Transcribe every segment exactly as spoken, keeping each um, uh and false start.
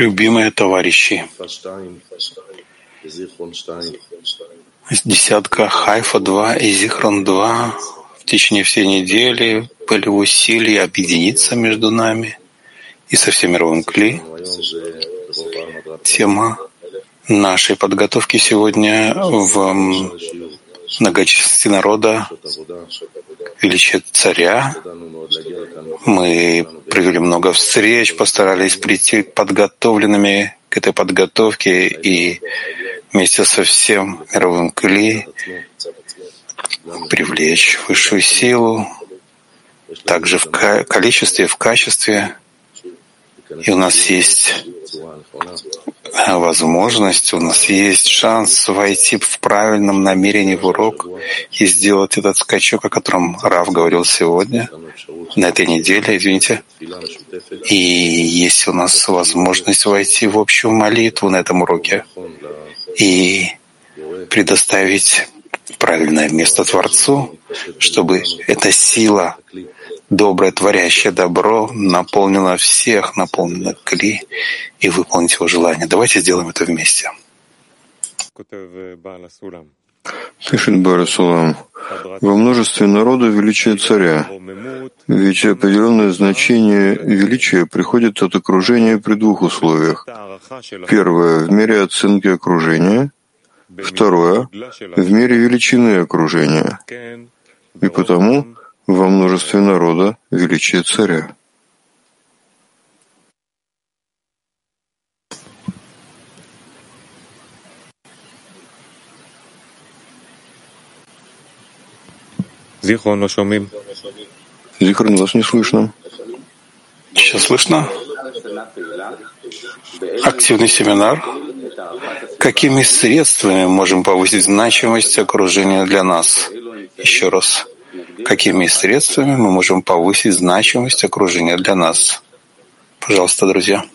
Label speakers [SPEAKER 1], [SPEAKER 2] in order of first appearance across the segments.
[SPEAKER 1] Любимые товарищи, десятка Хайфа два и Зихрон два в течение всей недели были усилия объединиться между нами и со всем мировым Кли. Тема нашей подготовки сегодня в многочисленности народа, величие царя. Мы провели много встреч, постарались прийти подготовленными к этой подготовке и вместе со всем мировым Кли привлечь высшую силу, также в количестве, в качестве. И у нас есть возможность, у нас есть шанс войти в правильном намерении в урок и сделать этот скачок, о котором Рав говорил сегодня, на этой неделе, извините. И есть у нас возможность войти в общую молитву на этом уроке и предоставить правильное место Творцу, чтобы эта сила, доброе, творящее добро, наполнило всех, наполнило Кли, и выполнить его желание. Давайте сделаем это вместе.
[SPEAKER 2] Пишет Бааль ха-Сулам: во множестве народа величие царя, ведь определенное значение величия приходит от окружения при двух условиях. Первое — в мере оценки окружения. Второе — в мере величины окружения. И потому во множестве народа величие царя.
[SPEAKER 3] Зихрон,
[SPEAKER 2] вас не слышно.
[SPEAKER 1] Сейчас слышно? Активный семинар. Какими средствами можем повысить значимость окружения для нас? Еще раз. Какими средствами мы можем повысить значимость окружения для нас? Пожалуйста, друзья.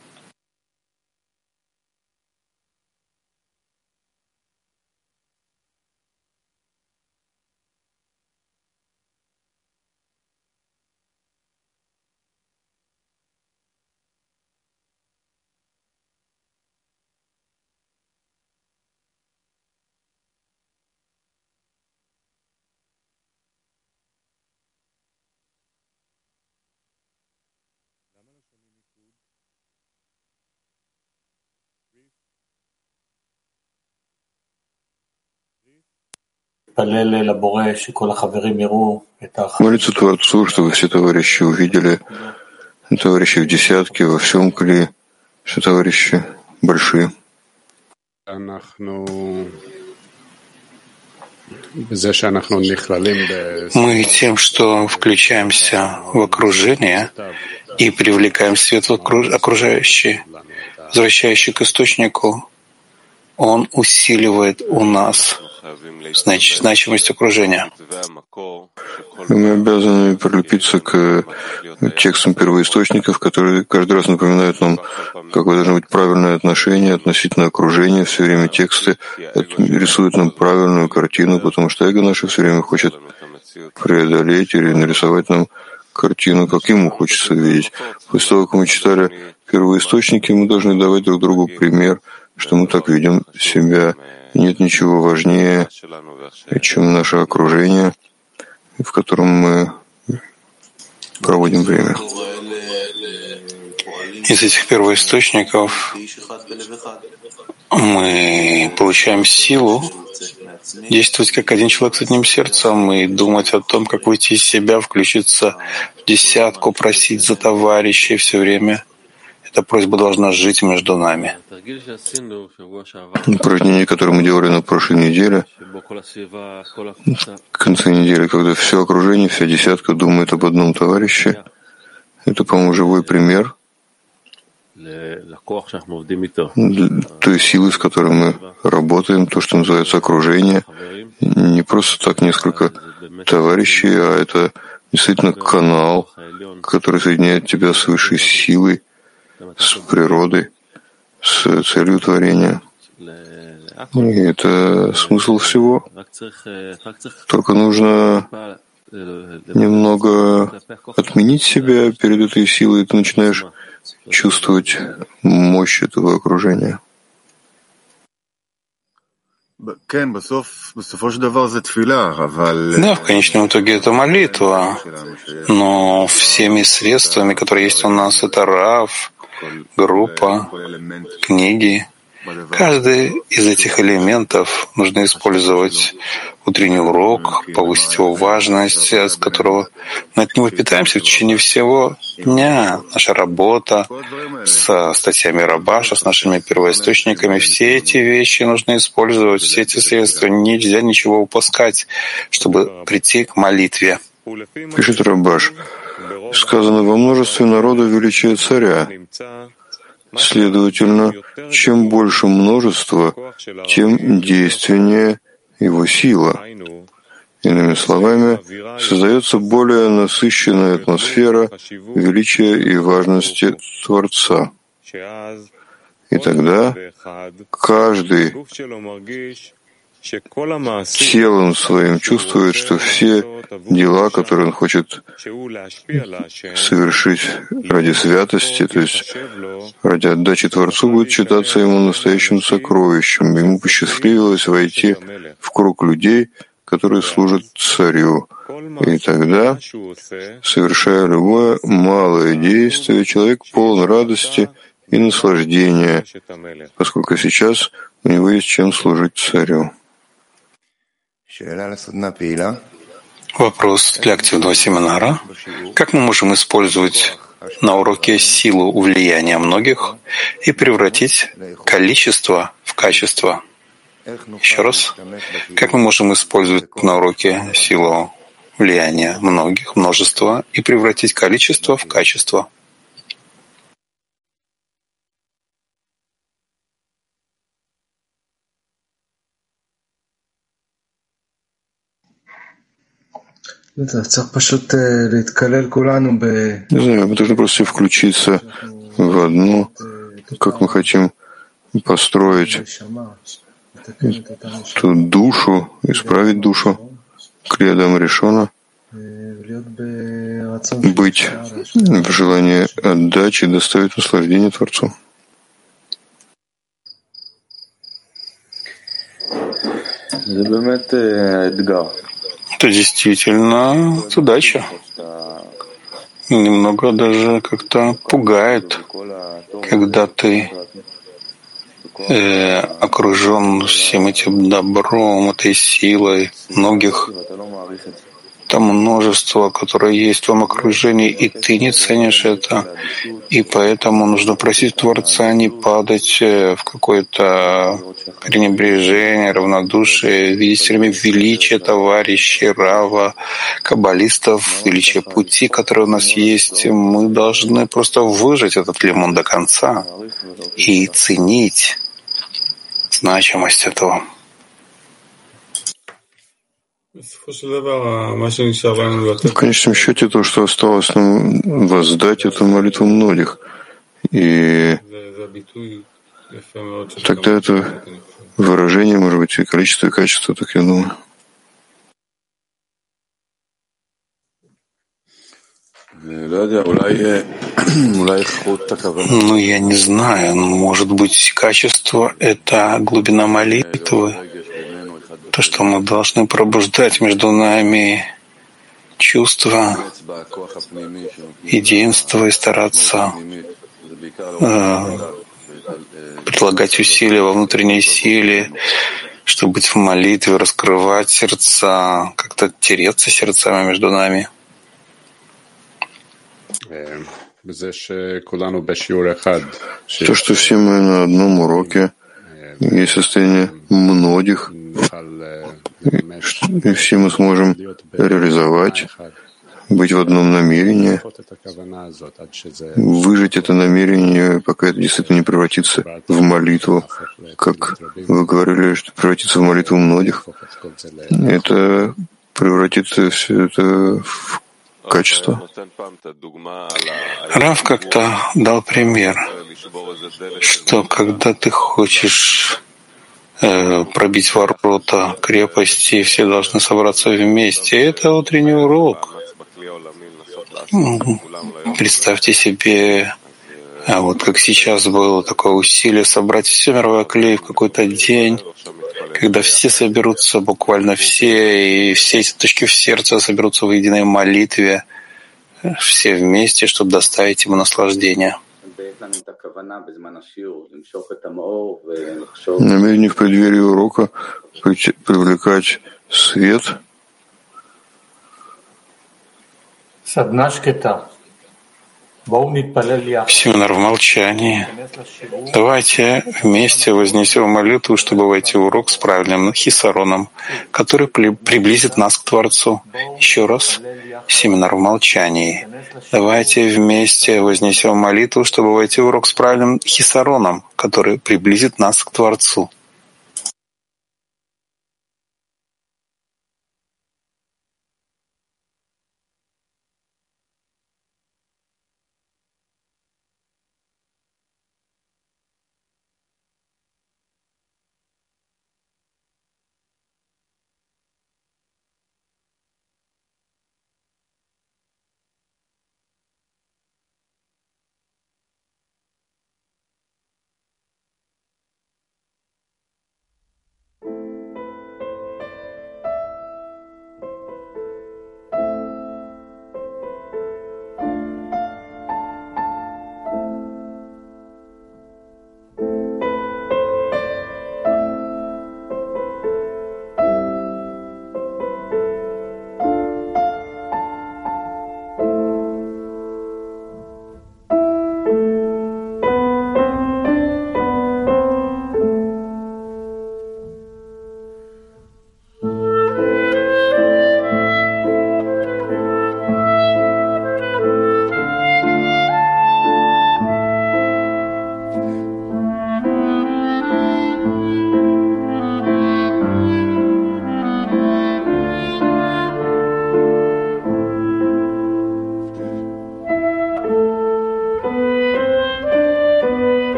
[SPEAKER 2] Молиться Творцу, чтобы все товарищи увидели, товарищи в десятке, во всем Кли, все товарищи большие.
[SPEAKER 1] Мы тем, что включаемся в окружение и привлекаем свет в окружающий, возвращающий к источнику, он усиливает у нас знач, значимость окружения.
[SPEAKER 2] Мы обязаны прилепиться к текстам первоисточников, которые каждый раз напоминают нам, какое должно быть правильное отношение относительно окружения. Все время тексты рисуют нам правильную картину, потому что эго наше все время хочет преодолеть или нарисовать нам картину, как ему хочется видеть. После того, как мы читали первоисточники, мы должны давать друг другу пример, что мы так видим себя. Нет ничего важнее, чем наше окружение, в котором мы проводим время.
[SPEAKER 1] Из этих первоисточников мы получаем силу действовать как один человек с одним сердцем и думать о том, как выйти из себя, включиться в десятку, просить за товарищей все время. Эта просьба должна жить между нами.
[SPEAKER 2] Упражнение, которое мы делали на прошлой неделе, в конце недели, когда все окружение, вся десятка думает об одном товарище, это, по-моему, живой пример той силы, с которой мы работаем, то, что называется окружение. Не просто так несколько товарищей, а это действительно канал, который соединяет тебя с высшей силой, с природой, с целью творения. И это смысл всего. Только нужно немного отменить себя перед этой силой, и ты начинаешь чувствовать мощь этого окружения.
[SPEAKER 1] Да, в конечном итоге это молитва, но всеми средствами, которые есть у нас, это рав, группа, книги. Каждый из этих элементов нужно использовать. Утренний урок, повысить его важность, с которого мы от него питаемся в течение всего дня. Наша работа с статьями Рабаша, с нашими первоисточниками, все эти вещи нужно использовать, все эти средства. Нельзя ничего упускать, чтобы прийти к молитве.
[SPEAKER 2] Пишет Рабаш. Сказано, во множестве народа величие царя. Следовательно, чем больше множество, тем действеннее его сила. Иными словами, создается более насыщенная атмосфера величия и важности Творца. И тогда каждый телом своим чувствует, что все дела, которые он хочет совершить ради святости, то есть ради отдачи Творцу, будет считаться ему настоящим сокровищем. Ему посчастливилось войти в круг людей, которые служат царю. И тогда, совершая любое малое действие, человек полон радости и наслаждения, поскольку сейчас у него есть чем служить царю.
[SPEAKER 1] Вопрос для активного семинара. Как мы можем использовать на уроке силу влияния многих и превратить количество в качество? Еще раз. Как мы можем использовать на уроке силу влияния многих, множества, и превратить количество в качество?
[SPEAKER 2] Не знаю, мы должны просто включиться в одно, как мы хотим построить эту душу, исправить душу, Криядам Ришона, быть в желании отдачи, доставить наслаждение Творцу.
[SPEAKER 1] Это действительно задача. Немного даже как-то пугает, когда ты э, окружен всем этим добром, этой силой многих. Там множество, которое есть в твоем окружении, и ты не ценишь это. И поэтому нужно просить Творца не падать в какое-то пренебрежение, равнодушие, видеть все время величие товарищей, рава, каббалистов, величие пути, которые у нас есть. Мы должны просто выжать этот лимон до конца и ценить значимость этого.
[SPEAKER 2] В конечном счете, то, что осталось нам воздать, это молитву многих. И тогда это выражение, может быть, и количество, и качество, так я думаю.
[SPEAKER 1] Ну, я не знаю. Может быть, качество — это глубина молитвы. То, что мы должны пробуждать между нами чувства, единства и стараться э, предлагать усилия во внутренней силе, чтобы быть в молитве, раскрывать сердца, как-то тереться сердцами между нами.
[SPEAKER 2] То, что все мы на одном уроке, есть состояние многих, и все мы сможем реализовать, быть в одном намерении, выжить это намерение, пока это действительно не превратится в молитву, как вы говорили, что превратится в молитву многих. Это превратит все это в качество.
[SPEAKER 1] Рав как-то дал пример, что когда ты хочешь э, пробить ворота крепости, все должны собраться вместе. Это утренний урок. Представьте себе А вот как сейчас было такое усилие собрать все мировое клей в какой-то день, когда все соберутся, буквально все, и все эти точки в сердце соберутся в единой молитве, все вместе, чтобы доставить ему наслаждение.
[SPEAKER 2] Намерение в преддверии урока привлекать свет.
[SPEAKER 1] Семинар в молчании. Давайте вместе вознесем молитву, чтобы войти в урок с правильным хисароном, который приблизит нас к Творцу. Еще раз. Семинар в молчании. Давайте вместе вознесем молитву, чтобы войти в урок с правильным хисароном, который приблизит нас к Творцу.